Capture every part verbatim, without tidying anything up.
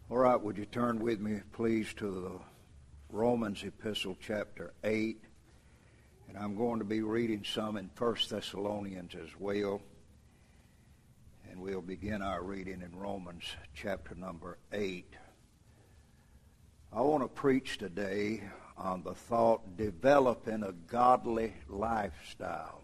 All right, would you turn with me, please, to the Romans Epistle, chapter eight. And I'm going to be reading some in First Thessalonians as well. And we'll begin our reading in Romans chapter number eight. I want to preach today on the thought, developing a godly lifestyle.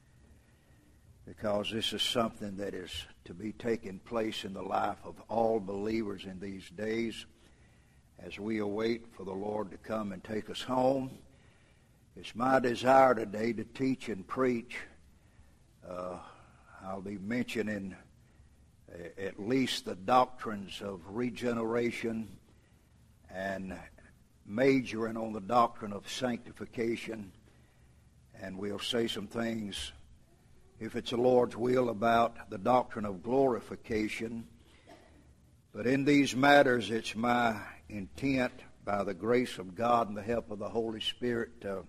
Because this is something that is to be taking place in the life of all believers in these days as we await for the Lord to come and take us home. It's my desire today to teach and preach. Uh, I'll be mentioning at least the doctrines of regeneration and majoring on the doctrine of sanctification. And we'll say some things, if it's the Lord's will, about the doctrine of glorification. But in these matters, it's my intent, by the grace of God and the help of the Holy Spirit, to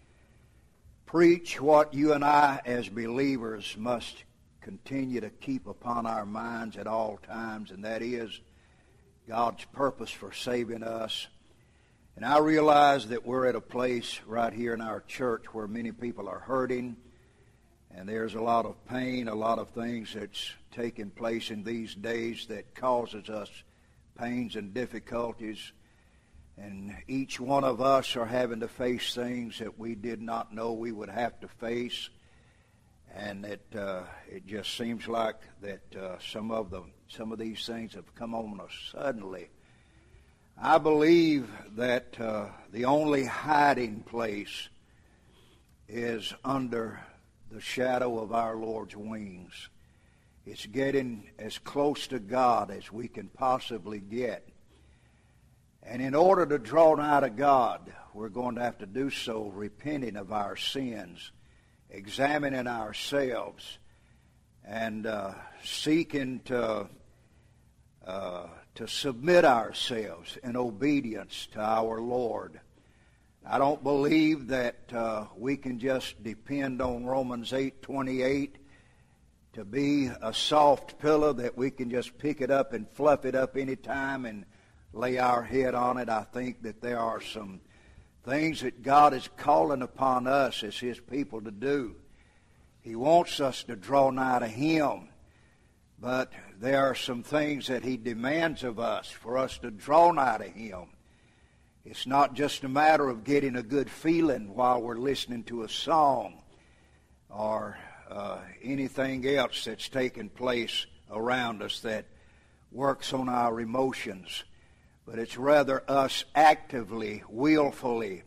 preach what you and I as believers must continue to keep upon our minds at all times, and that is God's purpose for saving us. And I realize that we're at a place right here in our church where many people are hurting, and there's a lot of pain, a lot of things that's taking place in these days that causes us pains and difficulties. And each one of us are having to face things that we did not know we would have to face. And it uh, it just seems like that uh, some of the some of these things have come on us suddenly. I believe that uh, the only hiding place is under the shadow of our Lord's wings. It's getting as close to God as we can possibly get. And in order to draw nigh to God, we're going to have to do so repenting of our sins, examining ourselves, and uh, seeking to uh, to submit ourselves in obedience to our Lord. I don't believe that uh, we can just depend on Romans eight twenty-eight to be a soft pillow that we can just pick it up and fluff it up any time and lay our head on it. I think that there are some things that God is calling upon us as His people to do. He wants us to draw nigh to Him, but there are some things that He demands of us for us to draw nigh to Him. It's not just a matter of getting a good feeling while we're listening to a song or uh, anything else that's taking place around us that works on our emotions. But it's rather us actively, willfully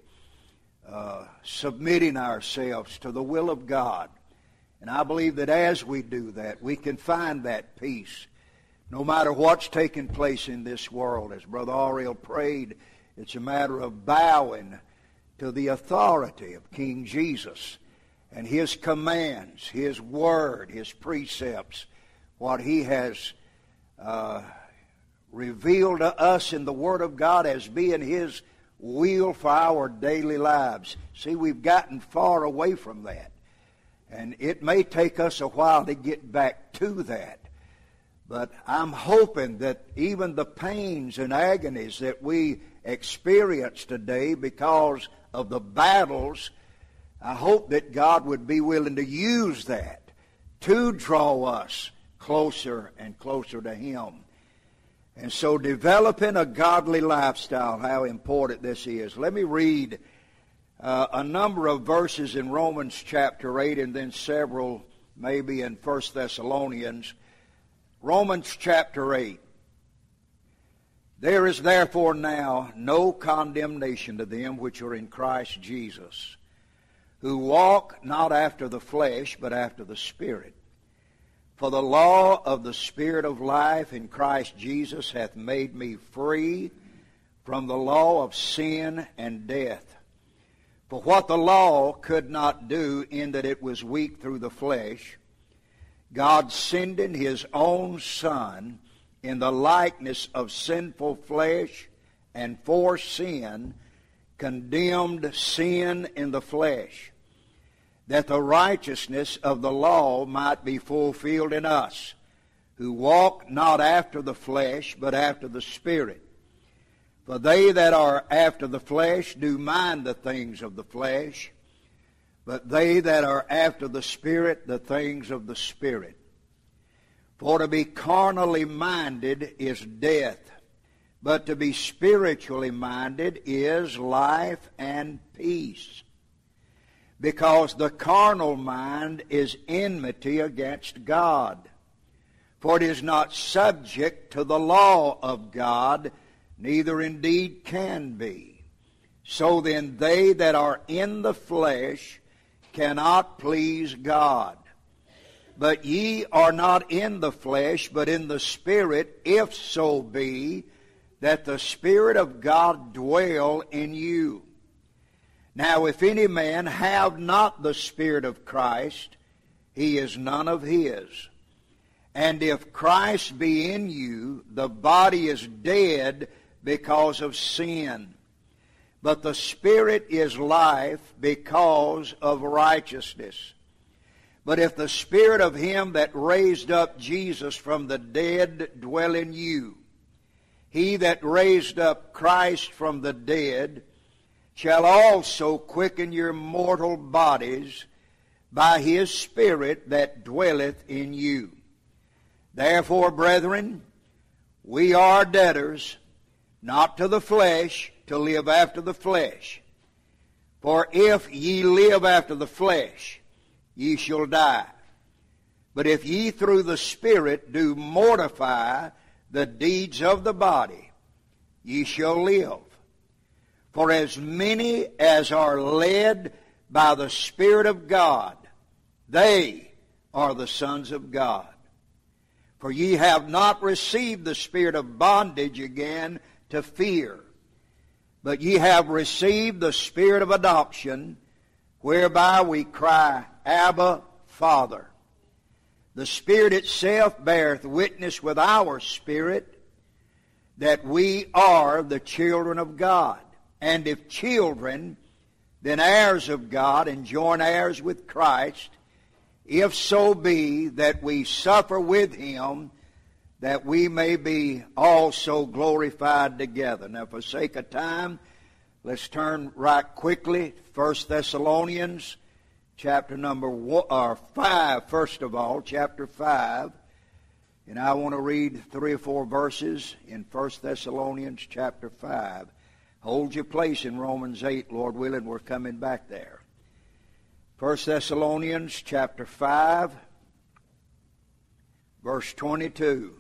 uh, submitting ourselves to the will of God. And I believe that as we do that, we can find that peace. No matter what's taking place in this world, as Brother Ariel prayed, it's a matter of bowing to the authority of King Jesus and His commands, His word, His precepts, what He has uh, revealed to us in the Word of God as being His will for our daily lives. See, we've gotten far away from that. And it may take us a while to get back to that. But I'm hoping that even the pains and agonies that we experience today because of the battles, I hope that God would be willing to use that to draw us closer and closer to Him. And so developing a godly lifestyle, how important this is. Let me read uh, a number of verses in Romans chapter eight and then several maybe in First Thessalonians. Romans chapter eight. There is therefore now no condemnation to them which are in Christ Jesus, who walk not after the flesh, but after the Spirit. For the law of the Spirit of life in Christ Jesus hath made me free from the law of sin and death. For what the law could not do, in that it was weak through the flesh, God sending His own Son in the likeness of sinful flesh, and for sin, condemned sin in the flesh, that the righteousness of the law might be fulfilled in us, who walk not after the flesh, but after the Spirit. For they that are after the flesh do mind the things of the flesh, but they that are after the Spirit, the things of the Spirit. For to be carnally minded is death, but to be spiritually minded is life and peace. Because the carnal mind is enmity against God. For it is not subject to the law of God, neither indeed can be. So then they that are in the flesh cannot please God. But ye are not in the flesh, but in the Spirit, if so be that the Spirit of God dwell in you. Now if any man have not the Spirit of Christ, he is none of his. And if Christ be in you, the body is dead because of sin, but the Spirit is life because of righteousness. But if the Spirit of him that raised up Jesus from the dead dwell in you, he that raised up Christ from the dead shall also quicken your mortal bodies by his Spirit that dwelleth in you. Therefore, brethren, we are debtors, not to the flesh, to live after the flesh. For if ye live after the flesh, ye shall die. But if ye through the Spirit do mortify the deeds of the body, ye shall live. For as many as are led by the Spirit of God, they are the sons of God. For ye have not received the spirit of bondage again to fear, but ye have received the Spirit of adoption, whereby we cry, Abba, Father. The Spirit itself beareth witness with our spirit that we are the children of God. And if children, then heirs of God, and joint heirs with Christ, if so be that we suffer with him, that we may be also glorified together. Now, for sake of time, let's turn right quickly. First Thessalonians, chapter number one, or five, first of all, chapter five. And I want to read three or four verses in First Thessalonians, chapter five. Hold your place in Romans eight, Lord willing, we're coming back there. First Thessalonians chapter five, verse twenty-two.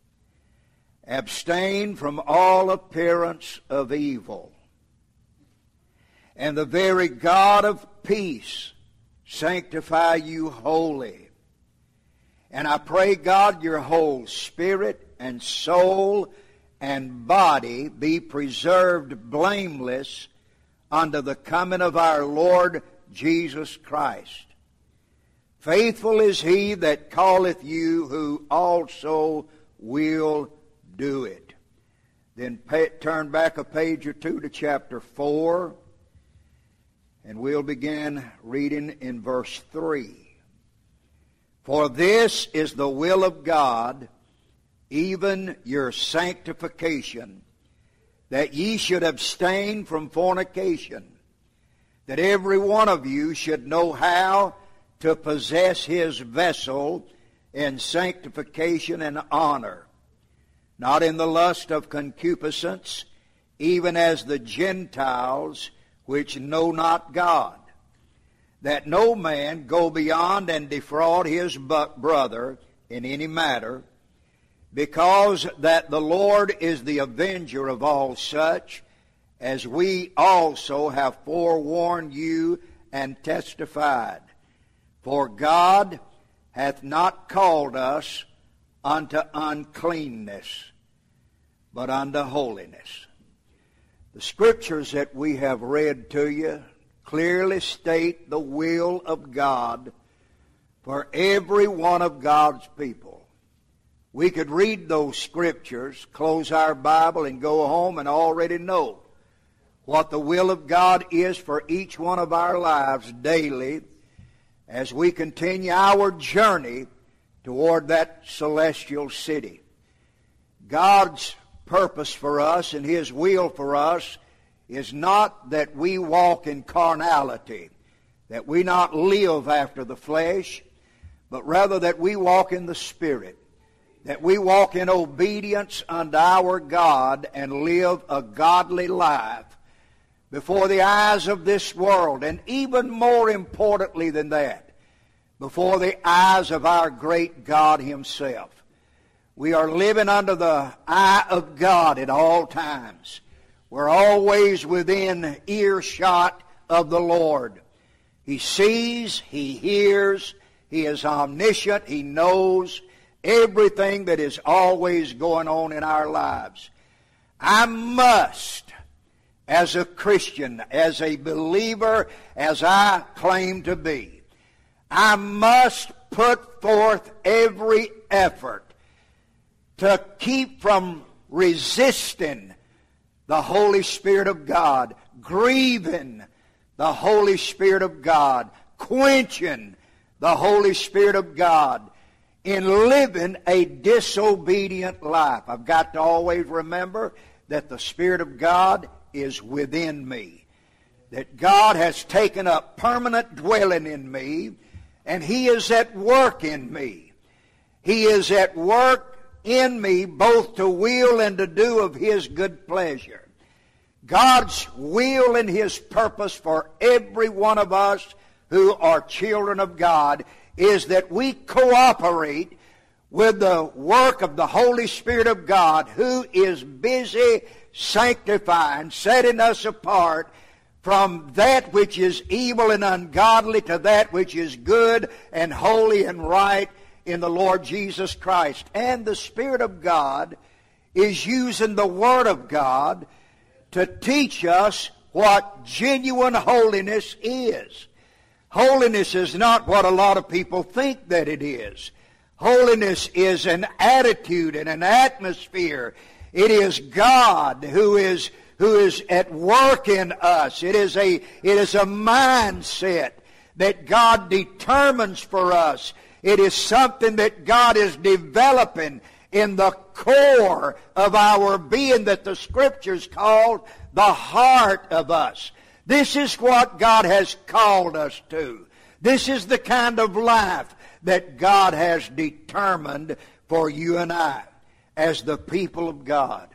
Abstain from all appearance of evil, and the very God of peace sanctify you wholly. And I pray, God, your whole spirit and soul and body be preserved blameless unto the coming of our Lord Jesus Christ. Faithful is he that calleth you, who also will do it. Then pay, turn back a page or two to chapter four, and we'll begin reading in verse three. For this is the will of God, even your sanctification, that ye should abstain from fornication, that every one of you should know how to possess his vessel in sanctification and honor, not in the lust of concupiscence, even as the Gentiles which know not God, that no man go beyond and defraud his brother in any matter, because that the Lord is the avenger of all such, as we also have forewarned you and testified. For God hath not called us unto uncleanness, but unto holiness. The scriptures that we have read to you clearly state the will of God for every one of God's people. We could read those scriptures, close our Bible, and go home and already know what the will of God is for each one of our lives daily as we continue our journey toward that celestial city. God's purpose for us and His will for us is not that we walk in carnality, that we not live after the flesh, but rather that we walk in the Spirit, that we walk in obedience unto our God and live a godly life before the eyes of this world, and even more importantly than that, before the eyes of our great God Himself. We are living under the eye of God at all times. We're always within earshot of the Lord. He sees, He hears, He is omniscient, He knows everything that is always going on in our lives. I must, as a Christian, as a believer, as I claim to be, I must put forth every effort to keep from resisting the Holy Spirit of God, grieving the Holy Spirit of God, quenching the Holy Spirit of God in living a disobedient life. I've got to always remember that the Spirit of God is within me, that God has taken up permanent dwelling in me, and He is at work in me. He is at work in me both to will and to do of His good pleasure. God's will and His purpose for every one of us who are children of God is that we cooperate with the work of the Holy Spirit of God, who is busy sanctifying, setting us apart from that which is evil and ungodly to that which is good and holy and right in the Lord Jesus Christ. And the Spirit of God is using the Word of God to teach us what genuine holiness is. Holiness is not what a lot of people think that it is. Holiness is an attitude and an atmosphere. It is God who is who is at work in us. It is a it is a mindset that God determines for us. It is something that God is developing in the core of our being that the Scriptures call the heart of us. This is what God has called us to. This is the kind of life that God has determined for you and I as the people of God.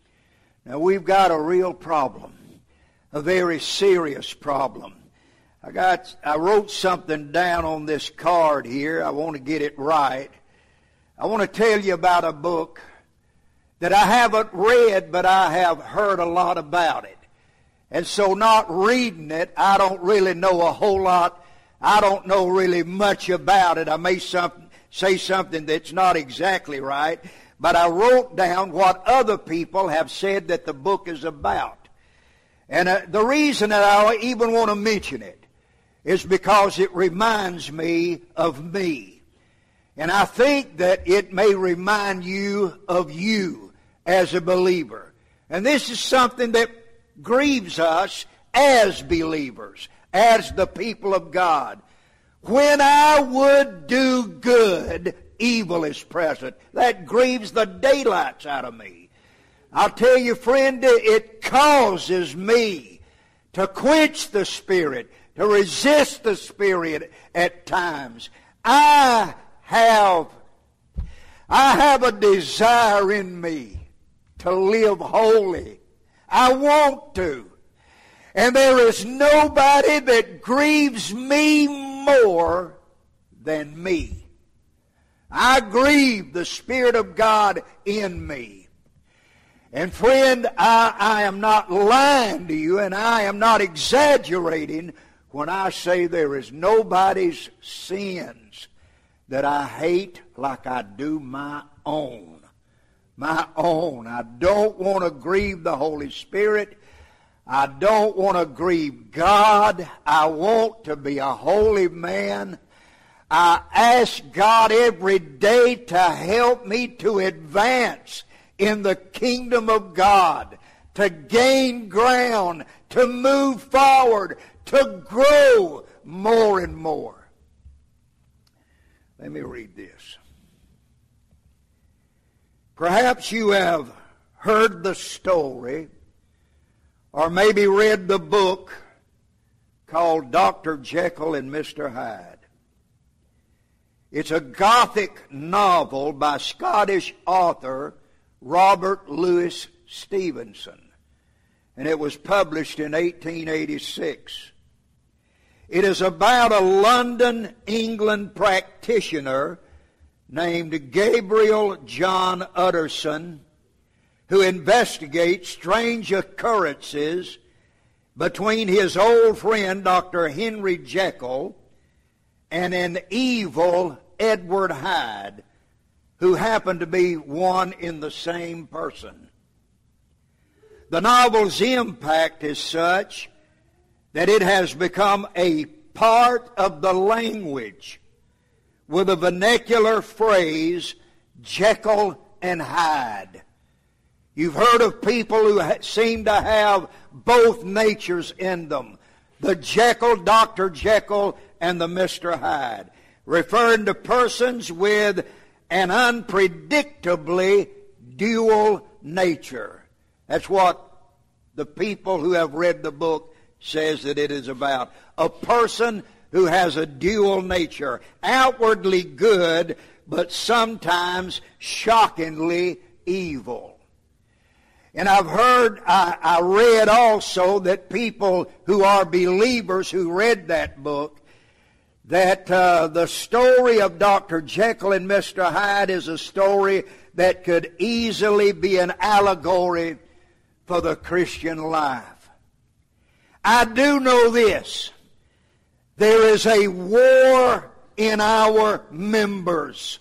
Now, we've got a real problem, a very serious problem. I got, I wrote something down on this card here. I want to get it right. I want to tell you about a book that I haven't read, but I have heard a lot about it. And so not reading it, I don't really know a whole lot. I don't know really much about it. I may some, say something that's not exactly right, but I wrote down what other people have said that the book is about. And uh, the reason that I even want to mention it is because it reminds me of me. And I think that it may remind you of you as a believer. And this is something that grieves us as believers, as the people of God. When I would do good, evil is present. That grieves the daylights out of me. I'll tell you, friend, it causes me to quench the Spirit, to resist the Spirit at times. I have, I have a desire in me to live holy. I want to. And there is nobody that grieves me more than me. I grieve the Spirit of God in me. And friend, I, I am not lying to you, and I am not exaggerating when I say there is nobody's sins that I hate like I do my own. My own. I don't want to grieve the Holy Spirit. I don't want to grieve God. I want to be a holy man. I ask God every day to help me to advance in the kingdom of God, to gain ground, to move forward, to grow more and more. Let me read this. Perhaps you have heard the story or maybe read the book called Doctor Jekyll and Mister Hyde. It's a Gothic novel by Scottish author Robert Louis Stevenson, and it was published in eighteen eighty-six. It is about a London, England practitioner named Gabriel John Utterson, who investigates strange occurrences between his old friend Doctor Henry Jekyll and an evil Edward Hyde, who happened to be one in the same person. The novel's impact is such that it has become a part of the language with the vernacular phrase, Jekyll and Hyde. You've heard of people who ha- seem to have both natures in them. The Jekyll, Doctor Jekyll, and the Mister Hyde, referring to persons with an unpredictably dual nature. That's what the people who have read the book says that it is about. A person who has a dual nature, outwardly good, but sometimes shockingly evil. And I've heard, I, I read also that people who are believers who read that book, that uh, the story of Doctor Jekyll and Mister Hyde is a story that could easily be an allegory for the Christian life. I do know this. There is a war in our members.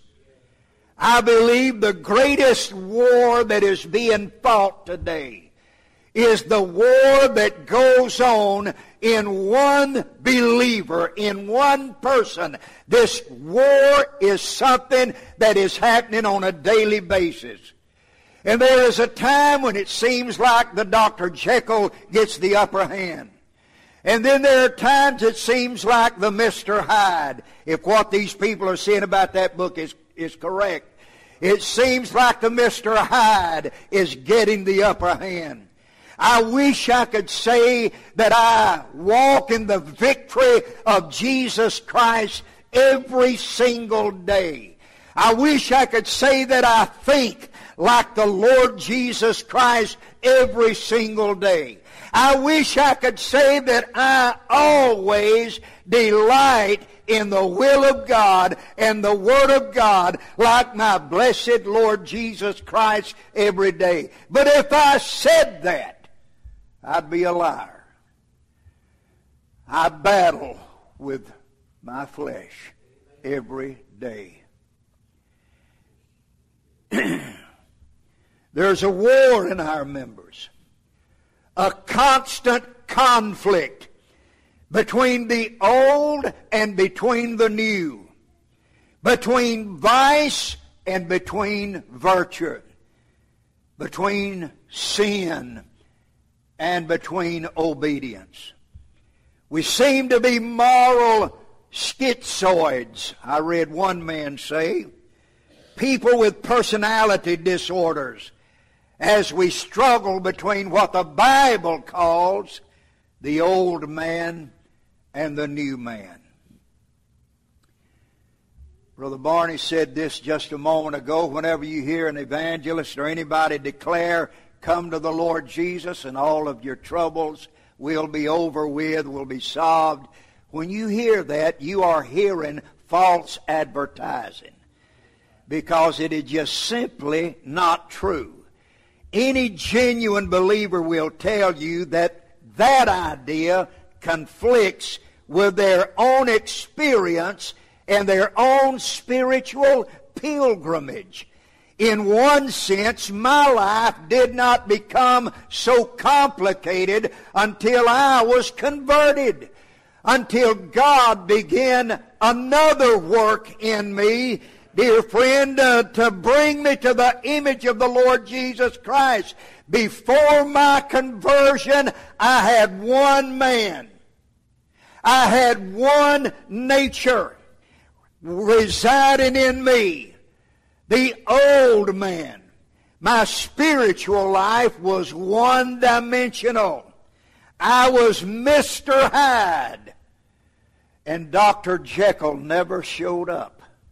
I believe the greatest war that is being fought today is the war that goes on in one believer, in one person. This war is something that is happening on a daily basis. And there is a time when it seems like the Doctor Jekyll gets the upper hand. And then there are times it seems like the Mister Hyde, if what these people are saying about that book is, is correct. It seems like the Mister Hyde is getting the upper hand. I wish I could say that I walk in the victory of Jesus Christ every single day. I wish I could say that I think like the Lord Jesus Christ every single day. I wish I could say that I always delight in the will of God and the Word of God like my blessed Lord Jesus Christ every day. But if I said that, I'd be a liar. I battle with my flesh every day. There's a war in our members. A constant conflict between the old and between the new, between vice and between virtue, between sin and between obedience. We seem to be moral schizoids, I read one man say, people with personality disorders, as we struggle between what the Bible calls the old man and the new man. Brother Barney said this just a moment ago. Whenever you hear an evangelist or anybody declare, come to the Lord Jesus and all of your troubles will be over with, will be solved. When you hear that, you are hearing false advertising, because it is just simply not true. Any genuine believer will tell you that that idea conflicts with their own experience and their own spiritual pilgrimage. In one sense, my life did not become so complicated until I was converted, until God began another work in me, dear friend, uh, to bring me to the image of the Lord Jesus Christ. Before my conversion, I had one man. I had one nature residing in me, the old man. My spiritual life was one-dimensional. I was Mister Hyde. And Doctor Jekyll never showed up.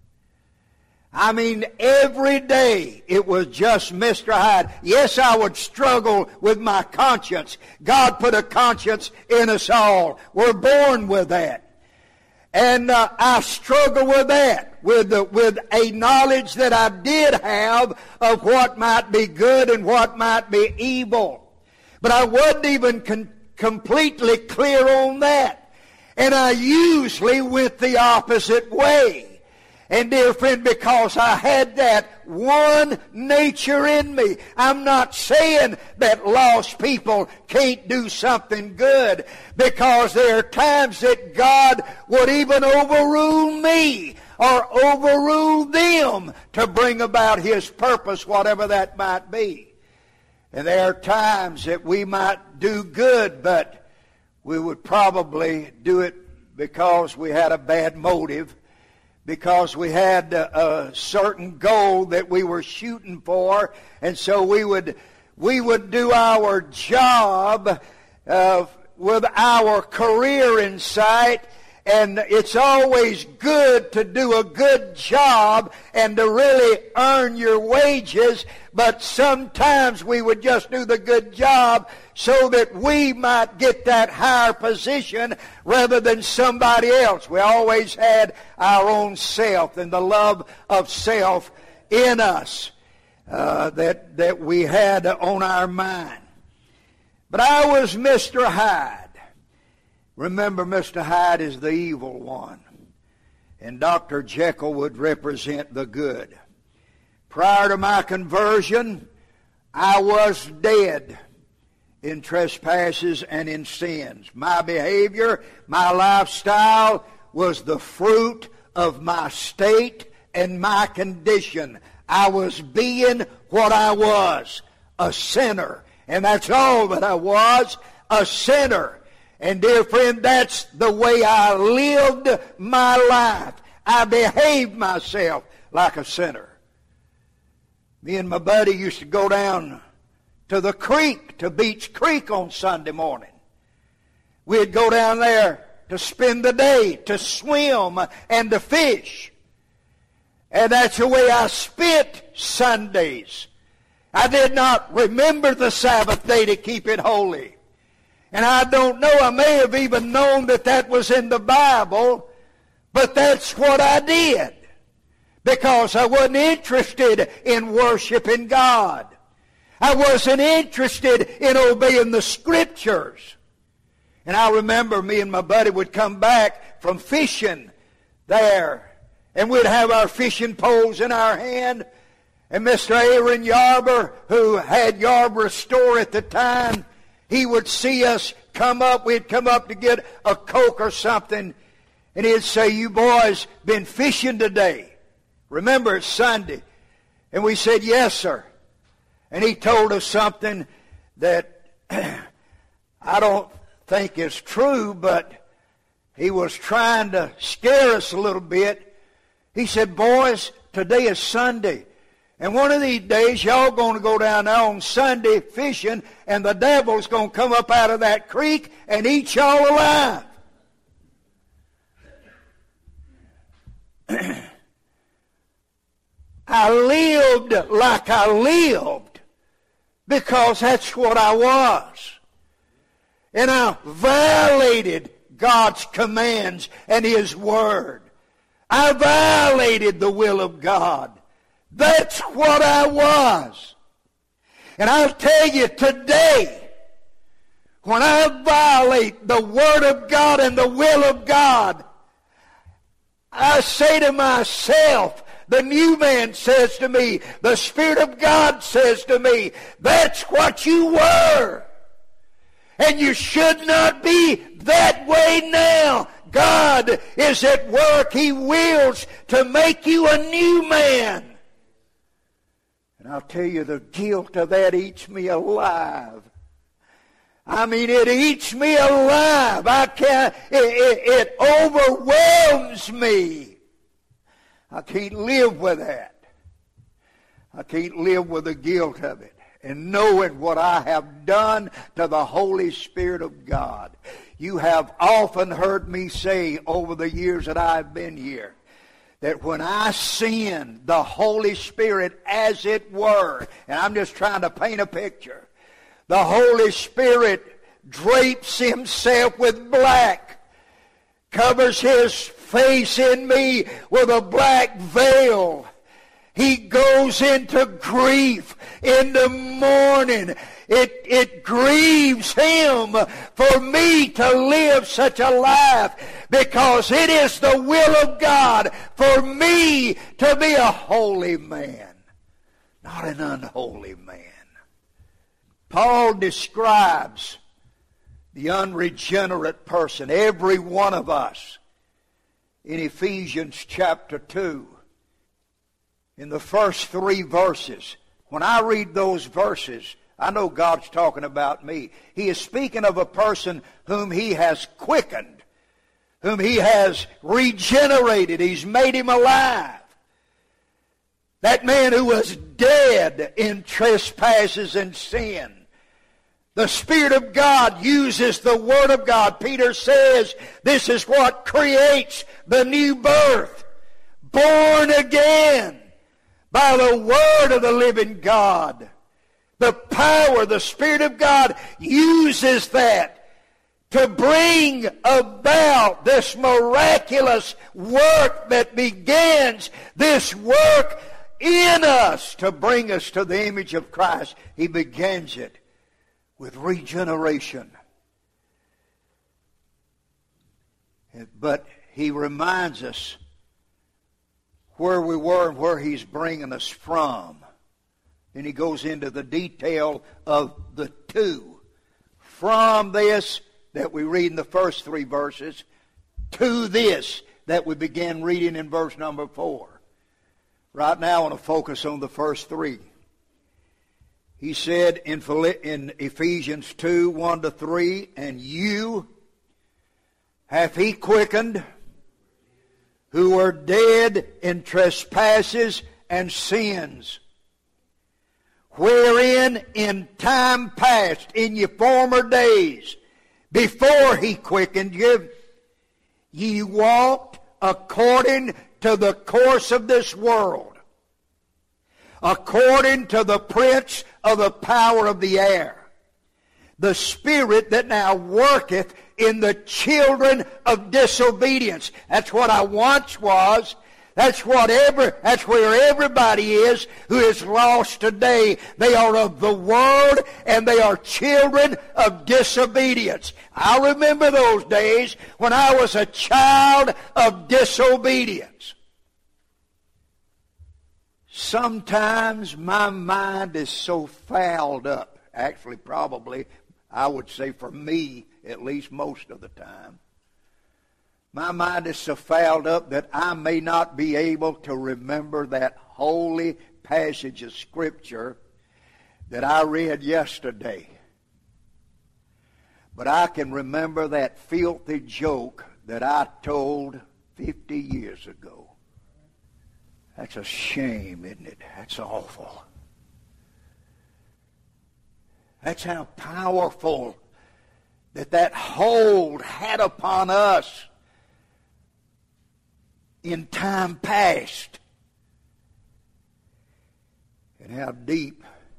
I mean, every day it was just Mister Hyde. Yes, I would struggle with my conscience. God put a conscience in us all. We're born with that. And uh, I struggle with that, with, the, with a knowledge that I did have of what might be good and what might be evil. But I wasn't even con- completely clear on that. And I usually went the opposite way. And dear friend, because I had that one nature in me, I'm not saying that lost people can't do something good, because there are times that God would even overrule me or overrule them to bring about His purpose, whatever that might be. And there are times that we might do good, but we would probably do it because we had a bad motive, because we had a, a certain goal that we were shooting for, and so we would we would do our job uh, with our career in sight. And it's always good to do a good job and to really earn your wages, but sometimes we would just do the good job so that we might get that higher position rather than somebody else. We always had our own self and the love of self in us uh, that, that we had on our mind. But I was Mister Hyde. Remember, Mister Hyde is the evil one, and Doctor Jekyll would represent the good. Prior to my conversion, I was dead in trespasses and in sins. My behavior, my lifestyle was the fruit of my state and my condition. I was being what I was, a sinner. And that's all that I was, a sinner. And dear friend, that's the way I lived my life. I behaved myself like a sinner. Me and my buddy used to go down to the creek, to Beach Creek on Sunday morning. We'd go down there to spend the day, to swim and to fish. And that's the way I spent Sundays. I did not remember the Sabbath day to keep it holy. And I don't know, I may have even known that that was in the Bible, but that's what I did, because I wasn't interested in worshiping God. I wasn't interested in obeying the Scriptures. And I remember me and my buddy would come back from fishing there, and we'd have our fishing poles in our hand, and Mister Aaron Yarber, who had Yarber Store at the time, he would see us come up. We'd come up to get a Coke or something, and he'd say, "You boys been fishing today? Remember, it's Sunday." And we said, "Yes, sir." And he told us something that I don't think is true, but he was trying to scare us a little bit. He said, "Boys, today is Sunday. And one of these days, y'all going to go down there on Sunday fishing, and the devil's going to come up out of that creek and eat y'all alive." I lived like I lived because that's what I was. And I violated God's commands and His Word. I violated the will of God. That's what I was. And I'll tell you today, when I violate the Word of God and the will of God, I say to myself, the new man says to me, the Spirit of God says to me, that's what you were. And you should not be that way now. God is at work. He wills to make you a new man. And I'll tell you, the guilt of that eats me alive. I mean, it eats me alive. I can't, it, it, it overwhelms me. I can't live with that. I can't live with the guilt of it. And knowing what I have done to the Holy Spirit of God. You have often heard me say over the years that I've been here that when I sin, the Holy Spirit, as it were, and I'm just trying to paint a picture, the Holy Spirit drapes himself with black, covers his face in me with a black veil. He goes into grief in the morning. It, it grieves him for me to live such a life because it is the will of God for me to be a holy man, not an unholy man. Paul describes the unregenerate person, every one of us, in Ephesians chapter two. In the first three verses, when I read those verses, I know God's talking about me. He is speaking of a person whom He has quickened, whom He has regenerated. He's made him alive. That man who was dead in trespasses and sin. The Spirit of God uses the Word of God. Peter says this is what creates the new birth. Born again by the Word of the living God. The power, the Spirit of God uses that to bring about this miraculous work that begins, this work in us to bring us to the image of Christ. He begins it with regeneration. But he reminds us where we were and where he's bringing us from. Then he goes into the detail of the two. From this that we read in the first three verses to this that we began reading in verse number four. Right now I want to focus on the first three. He said in in Ephesians two, one to three, and you hath he quickened who were dead in trespasses and sins, wherein in time past, in your former days, before he quickened you, ye walked according to the course of this world, according to the prince of the power of the air, the spirit that now worketh in the children of disobedience. That's what I once was. That's what ever, that's where everybody is who is lost today. They are of the world and they are children of disobedience. I remember those days when I was a child of disobedience. Sometimes my mind is so fouled up, actually probably, I would say for me, at least most of the time, my mind is so fouled up that I may not be able to remember that holy passage of Scripture that I read yesterday. But I can remember that filthy joke that I told fifty years ago. That's a shame, isn't it? That's awful. That's how powerful that that hold had upon us in time past. And how deep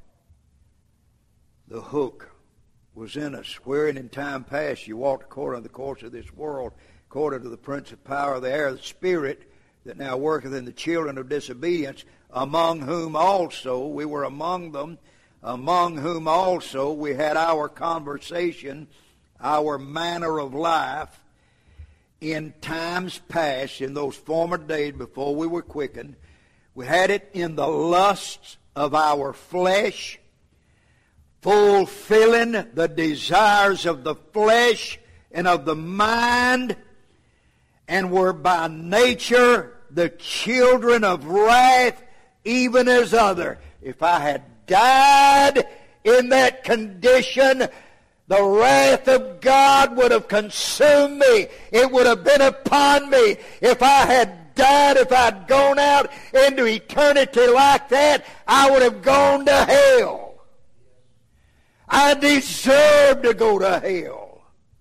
the hook was in us. Wherein in time past you walked according to the course of this world, according to the prince of power of the air, the spirit that now worketh in the children of disobedience, among whom also we were among them, among whom also we had our conversation, our manner of life, in times past, in those former days before we were quickened. We had it in the lusts of our flesh, fulfilling the desires of the flesh and of the mind, and were by nature the children of wrath, even as other. If I had died in that condition, the wrath of God would have consumed me. It would have been upon me if I had died, if I'd gone out into eternity like that, I would have gone to hell. I deserve to go to hell.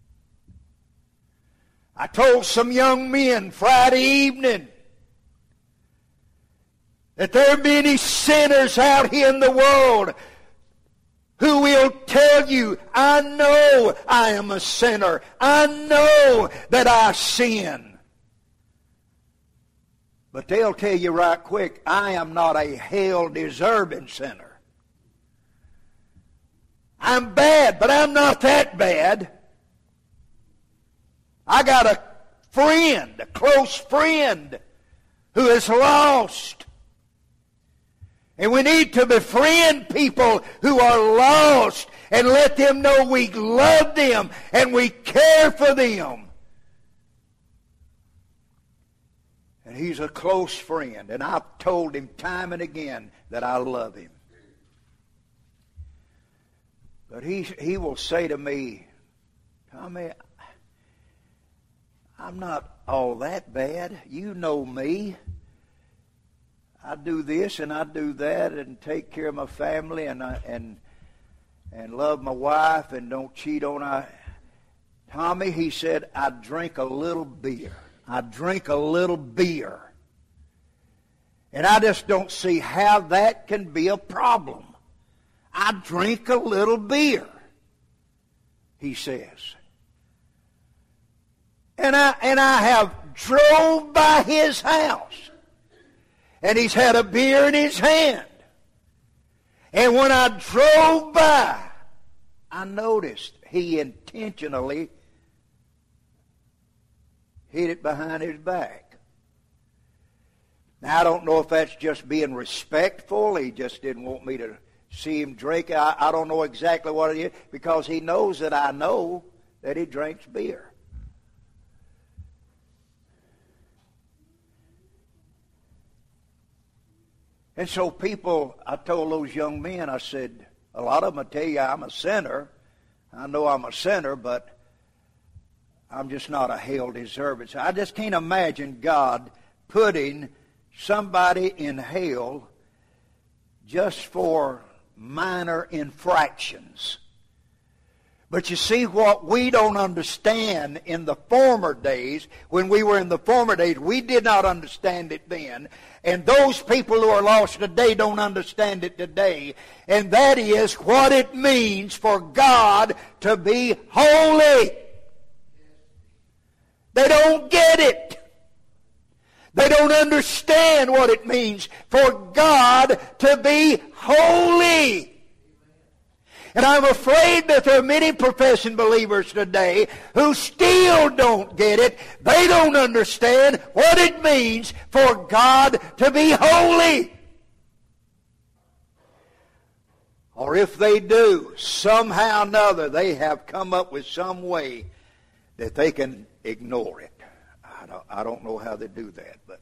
I told some young men Friday evening that there are many sinners out here in the world who will tell you, I know I am a sinner. I know that I sin. But they'll tell you right quick, I am not a hell-deserving sinner. I'm bad, but I'm not that bad. I got a friend, a close friend, who is lost. And we need to befriend people who are lost and let them know we love them and we care for them. And he's a close friend, and I've told him time and again that I love him. But he, he will say to me, Tommy, I'm not all that bad. You know me. I do this and I do that and take care of my family and I, and and love my wife and don't cheat on her. Tommy, he said, I drink a little beer. I drink a little beer. And I just don't see how that can be a problem. I drink a little beer, he says. And I and I have drove by his house. And he's had a beer in his hand. And when I drove by, I noticed he intentionally hid it behind his back. Now, I don't know if that's just being respectful. He just didn't want me to see him drink. I, I don't know exactly what it is, because he knows that I know that he drinks beer. And so people, I told those young men, I said, a lot of them will tell you I'm a sinner. I know I'm a sinner, but I'm just not a hell-deserving. So I just can't imagine God putting somebody in hell just for minor infractions. But you see, what we don't understand in the former days, when we were in the former days, we did not understand it then. And those people who are lost today don't understand it today. And that is what it means for God to be holy. They don't get it. They don't understand what it means for God to be holy. And I'm afraid that there are many professing believers today who still don't get it. They don't understand what it means for God to be holy. Or if they do, somehow or another, they have come up with some way that they can ignore it. I don't, I don't know how they do that, but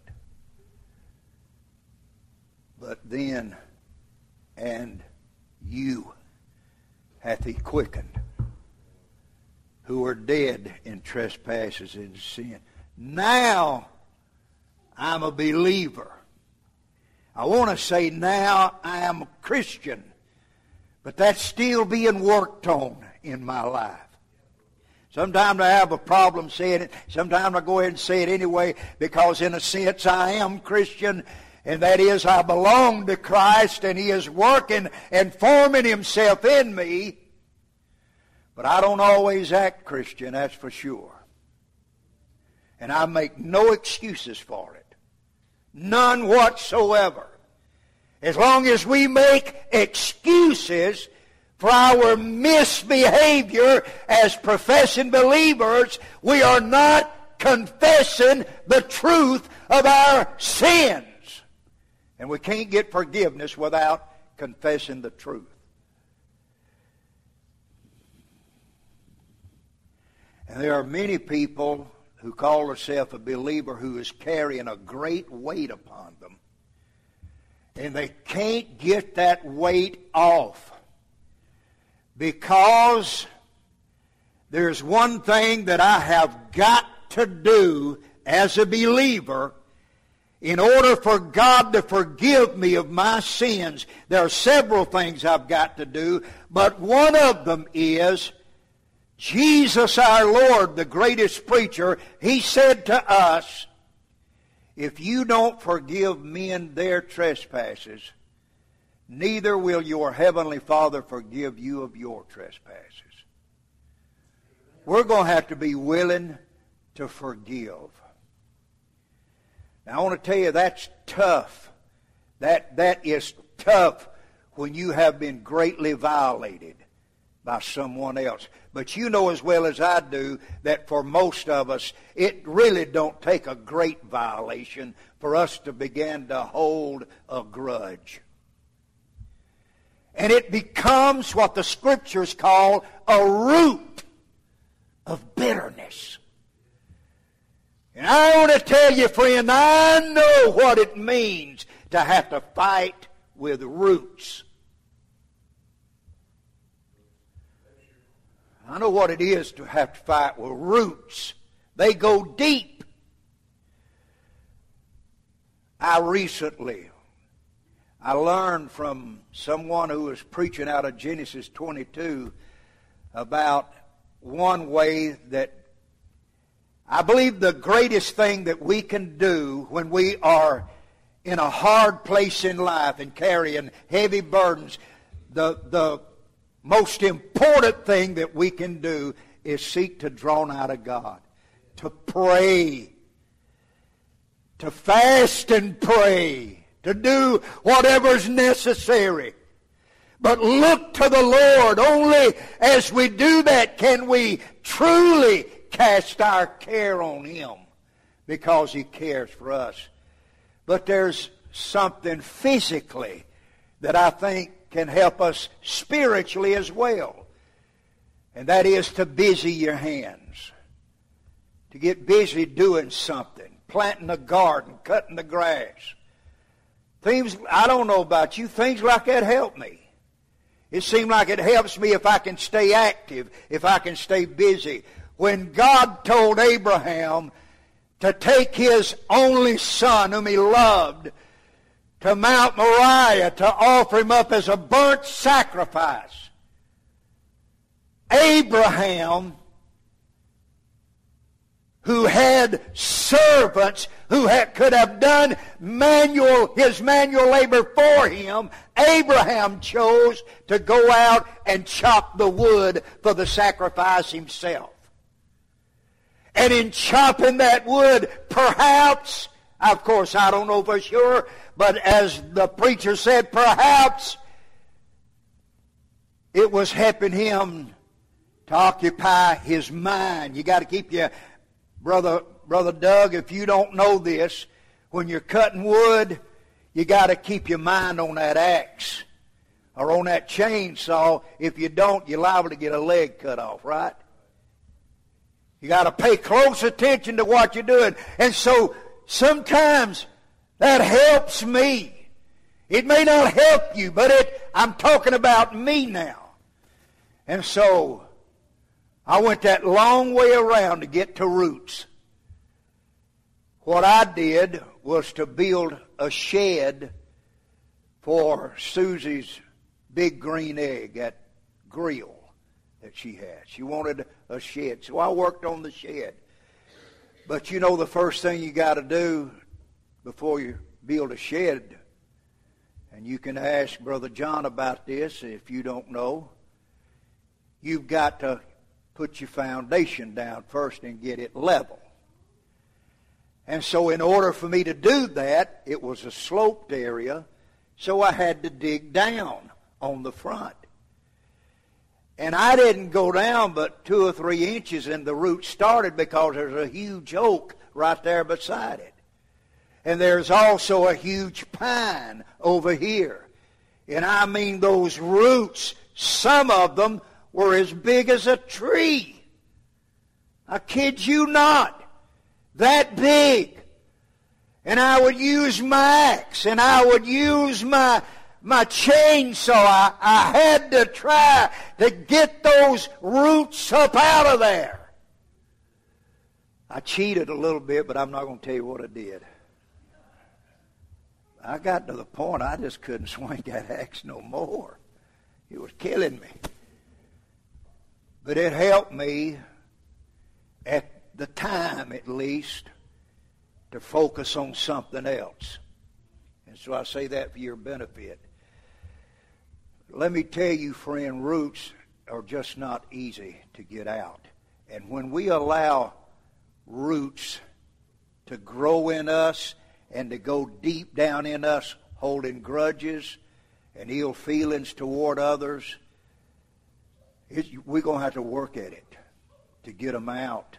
but then, and you hath he quickened, who are dead in trespasses and sin. Now I'm a believer. I want to say now I am a Christian, but that's still being worked on in my life. Sometimes I have a problem saying it. Sometimes I go ahead and say it anyway, because in a sense I am Christian, and that is, I belong to Christ, and He is working and forming Himself in me. But I don't always act Christian, that's for sure. And I make no excuses for it. None whatsoever. As long as we make excuses for our misbehavior as professing believers, we are not confessing the truth of our sins. And we can't get forgiveness without confessing the truth. And there are many people who call themselves a believer who is carrying a great weight upon them. And they can't get that weight off. Because there's one thing that I have got to do as a believer, in order for God to forgive me of my sins, there are several things I've got to do, but one of them is Jesus our Lord, the greatest preacher, He said to us, if you don't forgive men their trespasses, neither will your heavenly Father forgive you of your trespasses. We're going to have to be willing to forgive. Now, I want to tell you, that's tough. That, that is tough when you have been greatly violated by someone else. But you know as well as I do that for most of us, it really don't take a great violation for us to begin to hold a grudge. And it becomes what the Scriptures call a root of bitterness. And I want to tell you, friend, I know what it means to have to fight with roots. I know what it is to have to fight with roots. They go deep. I recently, I learned from someone who was preaching out of Genesis twenty-two about one way that I believe the greatest thing that we can do when we are in a hard place in life and carrying heavy burdens, the, the most important thing that we can do is seek to draw nigh to God, to pray, to fast and pray, to do whatever's necessary. But look to the Lord. Only as we do that can we truly cast our care on Him, because He cares for us. But there's something physically that I think can help us spiritually as well. And that is to busy your hands. To get busy doing something. Planting a garden, cutting the grass. Things, I don't know about you, things like that help me. It seems like it helps me if I can stay active, if I can stay busy. When God told Abraham to take his only son, whom he loved, to Mount Moriah to offer him up as a burnt sacrifice, Abraham, who had servants who had, could have done manual his manual labor for him, Abraham chose to go out and chop the wood for the sacrifice himself. And in chopping that wood, perhaps, of course I don't know for sure, but as the preacher said, perhaps it was helping him to occupy his mind. You got to keep your, brother, brother Doug, if you don't know this, when you're cutting wood, you got to keep your mind on that axe or on that chainsaw. If you don't, you're liable to get a leg cut off, right? You got to pay close attention to what you're doing. And so sometimes that helps me. It may not help you, but it, I'm talking about me now. And so I went that long way around to get to roots. What I did was to build a shed for Susie's big green egg, that grill that she had. She wanted a shed. So I worked on the shed. But you know the first thing you got to do before you build a shed, and you can ask Brother John about this if you don't know, you've got to put your foundation down first and get it level. And so in order for me to do that, it was a sloped area, so I had to dig down on the front. And I didn't go down but two or three inches, and the roots started because there's a huge oak right there beside it. And there's also a huge pine over here. And I mean those roots, some of them were as big as a tree. I kid you not. That big. And I would use my axe, and I would use my my chainsaw. I, I had to try to get those roots up out of there. I cheated a little bit, but I'm not going to tell you what I did. I got to the point I just couldn't swing that axe no more. It was killing me. But it helped me, at the time at least, to focus on something else. And so I say that for your benefit. Let me tell you, friend, roots are just not easy to get out. And when we allow roots to grow in us and to go deep down in us, holding grudges and ill feelings toward others, it, we're going to have to work at it to get them out.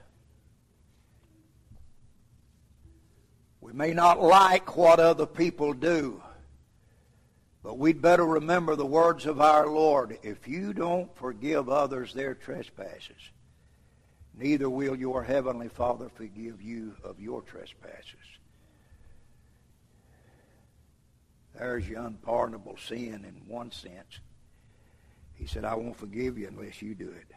We may not like what other people do, but we'd better remember the words of our Lord. If you don't forgive others their trespasses, neither will your heavenly Father forgive you of your trespasses. There's your unpardonable sin in one sense. He said, I won't forgive you unless you do it.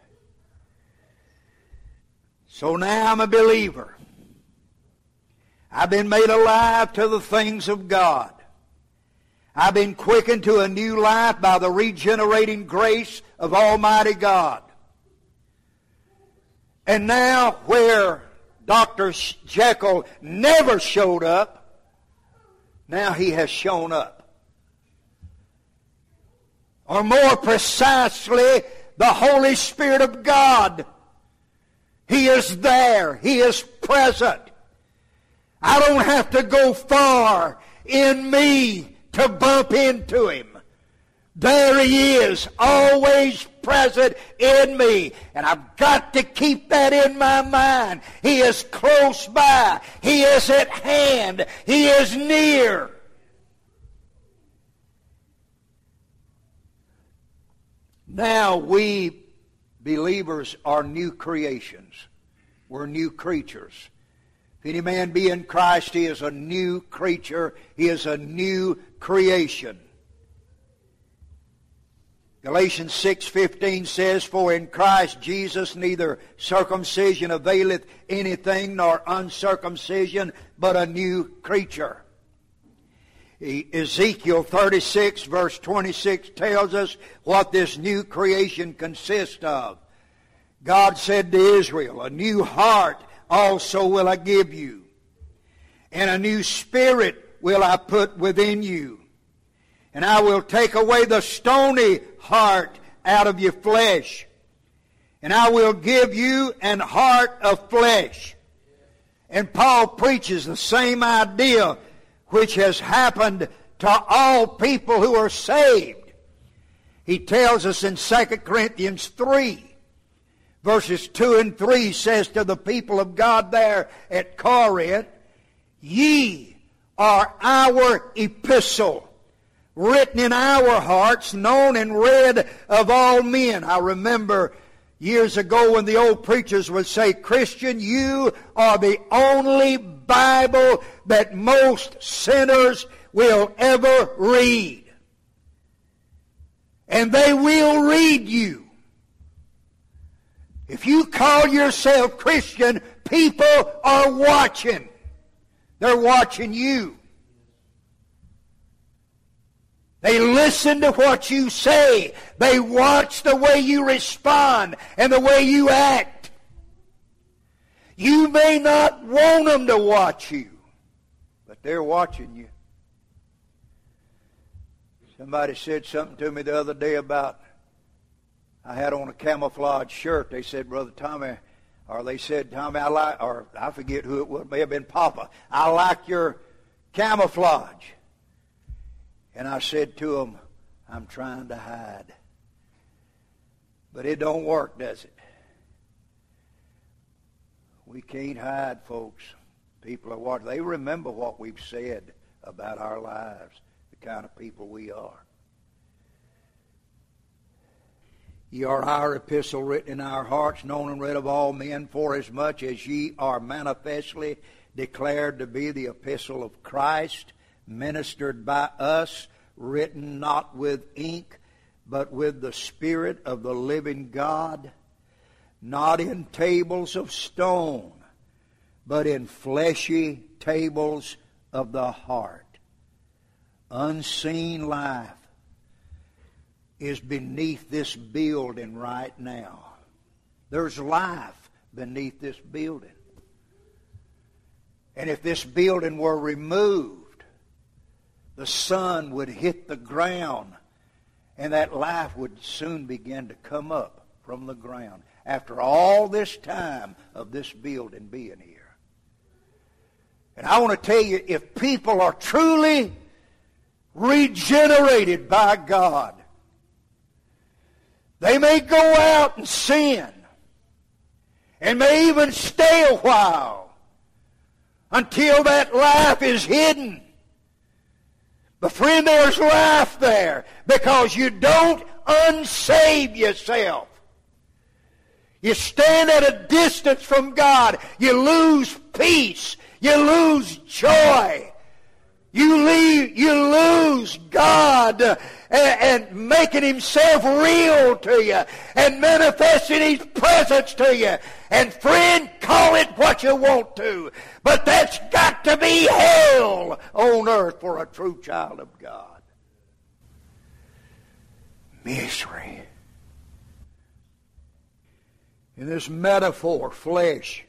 So now I'm a believer. I've been made alive to the things of God. I've been quickened to a new life by the regenerating grace of Almighty God. And now where Doctor Jekyll never showed up, now he has shown up. Or more precisely, the Holy Spirit of God. He is there. He is present. I don't have to go far in me to bump into Him. There He is, always present in me. And I've got to keep that in my mind. He is close by. He is at hand. He is near. Now we believers are new creations. We're new creatures. If any man be in Christ, he is a new creature. He is a new creation. Galatians six fifteen says, For in Christ Jesus neither circumcision availeth anything, nor uncircumcision, but a new creature. Ezekiel thirty-six verse twenty-six tells us what this new creation consists of. God said to Israel, A new heart also will I give you, and a new spirit will I put within you. And I will take away the stony heart out of your flesh, and I will give you an heart of flesh. And Paul preaches the same idea which has happened to all people who are saved. He tells us in Second Corinthians three, verses two and three, says to the people of God there at Corinth, Ye are our epistle, written in our hearts, known and read of all men. I remember years ago when the old preachers would say, Christian, you are the only Bible that most sinners will ever read. And they will read you. If you call yourself Christian, people are watching. They're watching you. They listen to what you say. They watch the way you respond and the way you act. You may not want them to watch you, but they're watching you. Somebody said something to me the other day about, I had on a camouflage shirt. They said, Brother Tommy, or they said, Tommy, I like, or I forget who it was, it may have been Papa, I like your camouflage. And I said to them, I'm trying to hide. But it don't work, does it? We can't hide, folks. People are watching. They remember what we've said about our lives, the kind of people we are. Ye are our epistle written in our hearts, known and read of all men, forasmuch as ye are manifestly declared to be the epistle of Christ, ministered by us, written not with ink, but with the Spirit of the living God, not in tables of stone, but in fleshy tables of the heart. unseen life is beneath this building right now. There's life beneath this building. And if this building were removed, the sun would hit the ground, and that life would soon begin to come up from the ground after all this time of this building being here. And I want to tell you, if people are truly regenerated by God, they may go out and sin and may even stay a while until that life is hidden. But friend, there's life there because you don't unsave yourself. You stand at a distance from God. You lose peace. You lose joy. You, leave, you lose God uh, and, and making Himself real to you and manifesting His presence to you. And friend, call it what you want to, but that's got to be hell on earth for a true child of God. Misery. In this metaphor, flesh,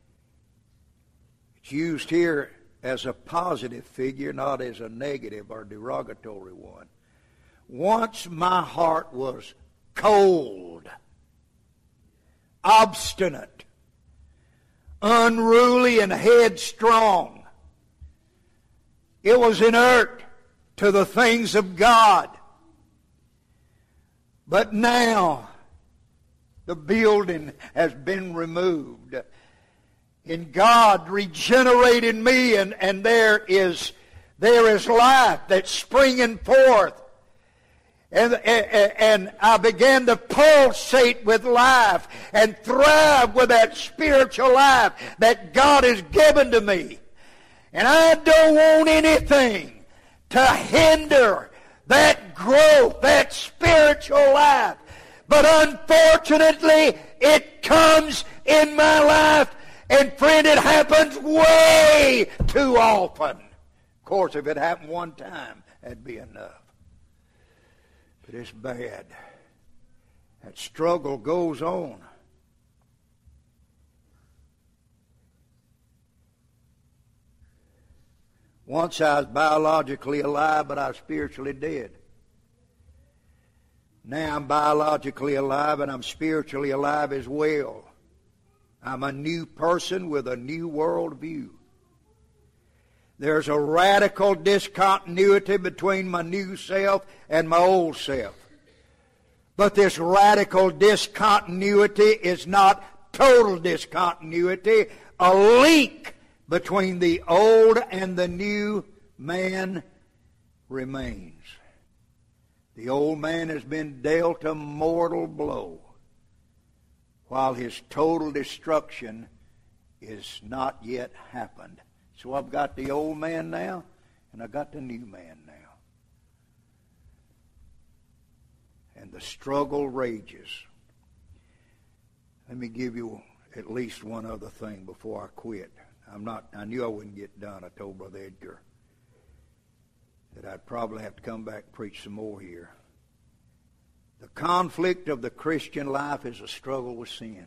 it's used here as a positive figure, not as a negative or derogatory one. Once my heart was cold, obstinate, unruly, and headstrong. It was inert to the things of God. But now the building has been removed. And God regenerated me, and, and there is there is life that's springing forth. And, and, and I began to pulsate with life and thrive with that spiritual life that God has given to me. And I don't want anything to hinder that growth, that spiritual life. But unfortunately, it comes in my life. And friend, it happens way too often. Of course, if it happened one time, that'd be enough. But it's bad. That struggle goes on. Once I was biologically alive, but I was spiritually dead. Now I'm biologically alive, and I'm spiritually alive as well. I'm a new person with a new world view. There's a radical discontinuity between my new self and my old self. But this radical discontinuity is not total discontinuity. A link between the old and the new man remains. The old man has been dealt a mortal blow, while his total destruction is not yet happened. So I've got the old man now, and I've got the new man now. And the struggle rages. Let me give you at least one other thing before I quit. I'm not, I knew I wouldn't get done. I told Brother Edgar that I'd probably have to come back and preach some more here. The conflict of the Christian life is a struggle with sin.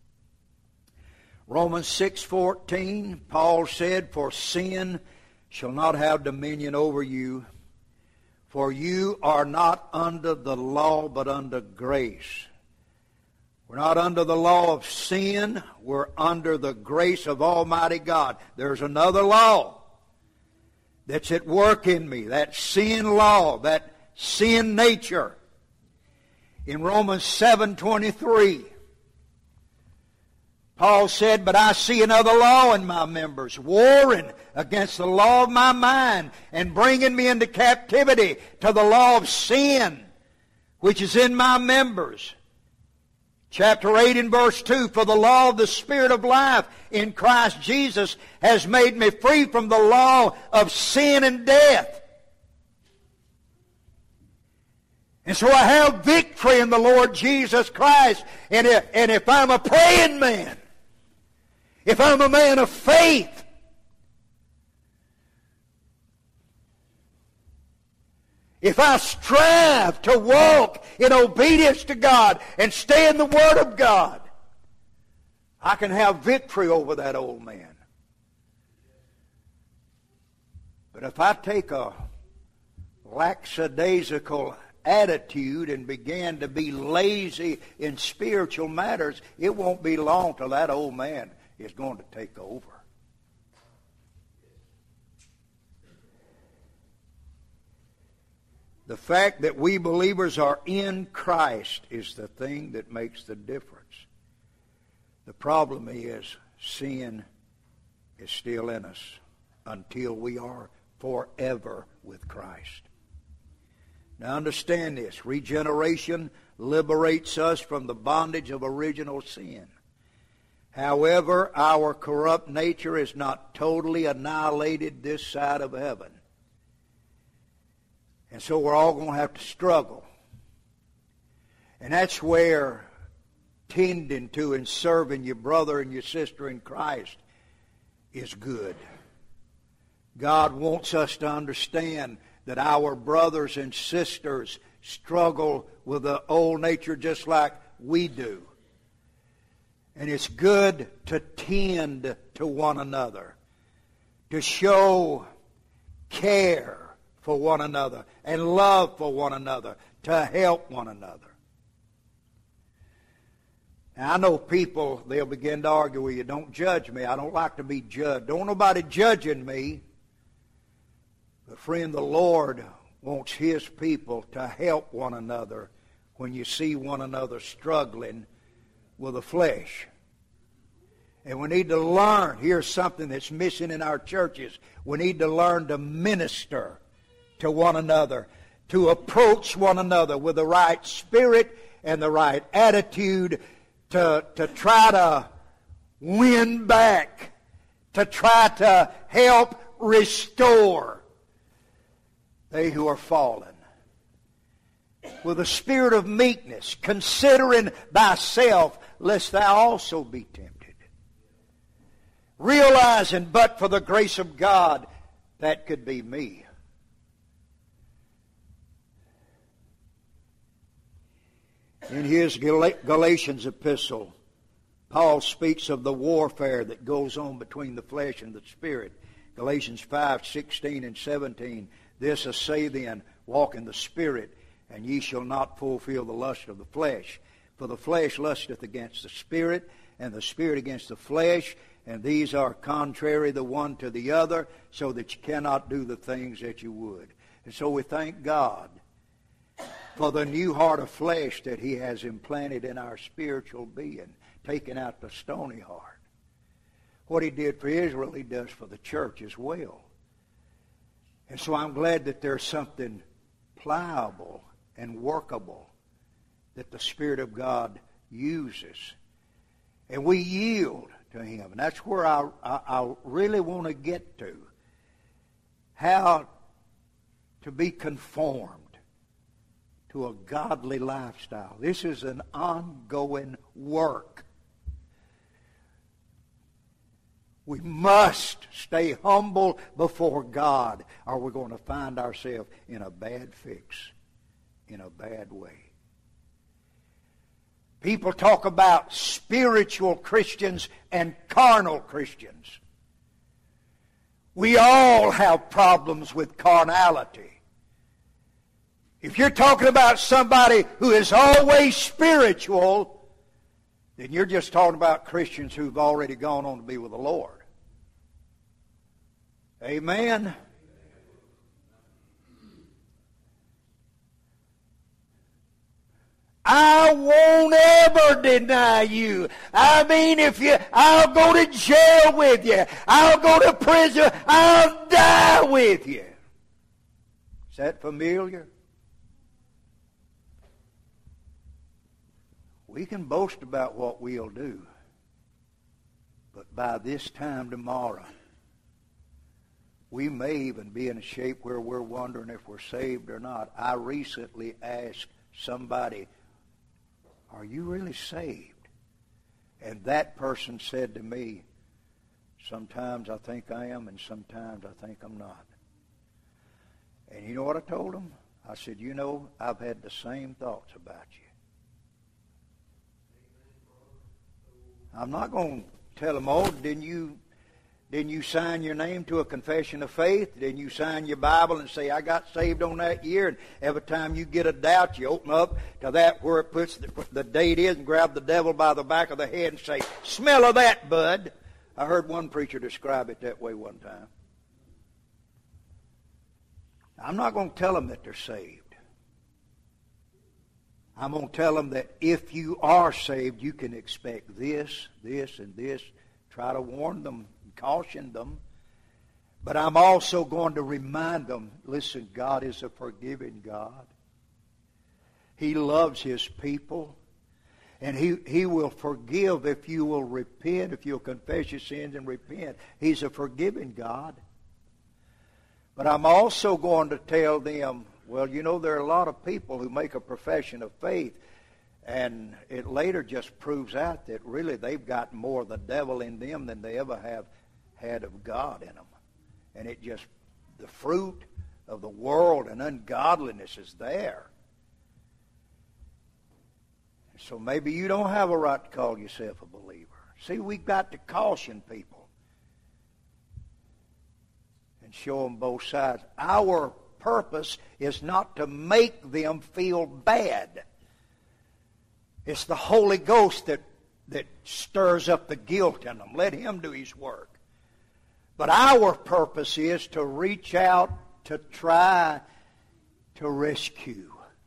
Romans six fourteen, Paul said, "For sin shall not have dominion over you, for you are not under the law, but under grace." We're not under the law of sin. We're under the grace of Almighty God. There's another law that's at work in me, that sin law, that sin nature. In Romans seven twenty-three, Paul said, "But I see another law in my members, warring against the law of my mind, and bringing me into captivity to the law of sin, which is in my members." Chapter eight and verse two, "For the law of the Spirit of life in Christ Jesus has made me free from the law of sin and death." And so I have victory in the Lord Jesus Christ. And if, and if I'm a praying man, if I'm a man of faith, if I strive to walk in obedience to God and stay in the Word of God, I can have victory over that old man. But if I take a lackadaisical attitude and begin to be lazy in spiritual matters, it won't be long till that old man is going to take over. The fact that we believers are in Christ is the thing that makes the difference. The problem is sin is still in us until we are forever with Christ. Now understand this. Regeneration liberates us from the bondage of original sin. However, our corrupt nature is not totally annihilated this side of heaven. And so we're all going to have to struggle. And that's where tending to and serving your brother and your sister in Christ is good. God wants us to understand that our brothers and sisters struggle with the old nature just like we do. And it's good to tend to one another, to show care for one another and love for one another, to help one another. Now, I know people, they'll begin to argue with you, don't judge me. I don't like to be judged. Don't nobody judging me. But friend, the Lord wants His people to help one another when you see one another struggling with the flesh. And we need to learn. Here's something that's missing in our churches. We need to learn to minister to one another, to approach one another with the right spirit and the right attitude, to, to try to win back, to try to help restore they who are fallen. With a spirit of meekness, considering thyself, lest thou also be tempted. Realizing, but for the grace of God, that could be me. In his Galatians epistle, Paul speaks of the warfare that goes on between the flesh and the spirit. Galatians five, sixteen and seventeen. This I say then, walk in the Spirit, and ye shall not fulfill the lust of the flesh. For the flesh lusteth against the Spirit, and the Spirit against the flesh, and these are contrary the one to the other, so that you cannot do the things that you would. And so we thank God for the new heart of flesh that He has implanted in our spiritual being, taking out the stony heart. What He did for Israel, He does for the church as well. And so I'm glad that there's something pliable and workable that the Spirit of God uses. And we yield to Him. And that's where I, I, I really want to get to. How to be conformed to a godly lifestyle. This is an ongoing work. We must stay humble before God, or we're going to find ourselves in a bad fix, in a bad way. People talk about spiritual Christians and carnal Christians. We all have problems with carnality. If you're talking about somebody who is always spiritual, then you're just talking about Christians who've already gone on to be with the Lord. Amen? I won't ever deny you. I mean, if you, I'll go to jail with you. I'll go to prison. I'll die with you. Is that familiar? We can boast about what we'll do, but by this time tomorrow, we may even be in a shape where we're wondering if we're saved or not. I recently asked somebody, are you really saved? And that person said to me, sometimes I think I am and sometimes I think I'm not. And you know what I told them? I said, you know, I've had the same thoughts about you. I'm not going to tell them, oh, didn't you, didn't you sign your name to a confession of faith? Didn't you sign your Bible and say, I got saved on that year? And every time you get a doubt, you open up to that where it puts the, the date is and grab the devil by the back of the head and say, smell of that, bud. I heard one preacher describe it that way one time. I'm not going to tell them that they're saved. I'm going to tell them that if you are saved, you can expect this, this, and this. Try to warn them, caution them. But I'm also going to remind them, listen, God is a forgiving God. He loves His people. And he, he will forgive if you will repent, if you'll confess your sins and repent. He's a forgiving God. But I'm also going to tell them, well, you know, there are a lot of people who make a profession of faith, and it later just proves out that really they've got more of the devil in them than they ever have had of God in them. And it just, the fruit of the world and ungodliness is there. So maybe you don't have a right to call yourself a believer. See, we've got to caution people and show them both sides. Our purpose is not to make them feel bad. It's the Holy Ghost that, that stirs up the guilt in them. Let Him do His work. But our purpose is to reach out to try to rescue.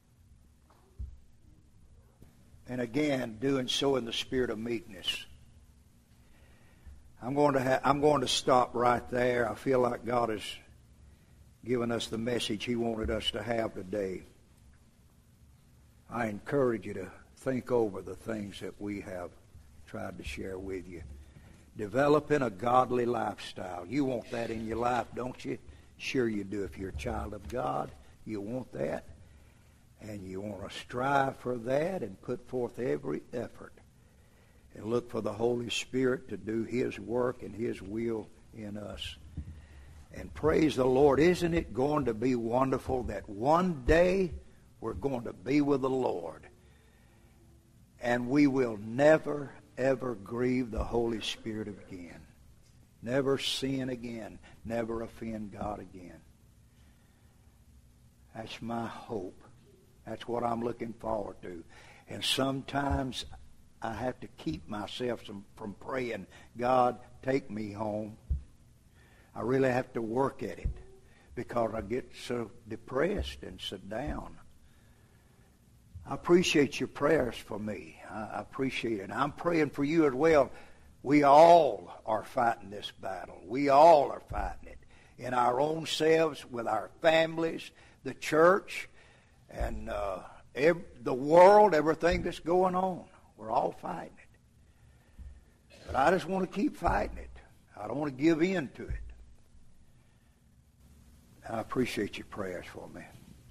And again, doing so in the spirit of meekness. I'm going to ha- I'm going to stop right there. I feel like God has given us the message He wanted us to have today. I encourage you to think over the things that we have tried to share with you. Developing a godly lifestyle. You want that in your life, don't you? Sure you do. If you're a child of God, you want that. And you want to strive for that and put forth every effort and look for the Holy Spirit to do His work and His will in us. And praise the Lord. Isn't it going to be wonderful that one day we're going to be with the Lord and we will never, ever grieve the Holy Spirit again. Never sin again. Never offend God again. That's my hope. That's what I'm looking forward to. And sometimes I have to keep myself from praying, God, take me home. I really have to work at it because I get so depressed and so down. I appreciate your prayers for me. I appreciate it. I'm praying for you as well. We all are fighting this battle. We all are fighting it in our own selves, with our families, the church, and uh, every, the world, everything that's going on. We're all fighting it. But I just want to keep fighting it. I don't want to give in to it. I appreciate your prayers for me.